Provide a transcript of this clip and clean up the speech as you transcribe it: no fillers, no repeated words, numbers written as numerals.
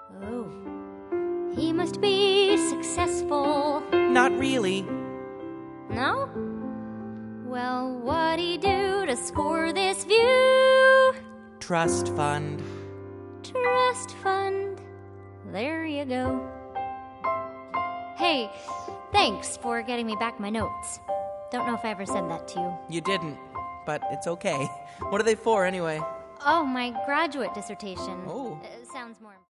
Oh, he must be successful. Not really. No? Well, what'd he do to score this view? Trust fund. Trust fund. There you go. Hey, thanks for getting me back my notes. Don't know if I ever said that to you. You didn't, but it's okay. What are they for anyway? Oh, my graduate dissertation. Oh. Sounds more...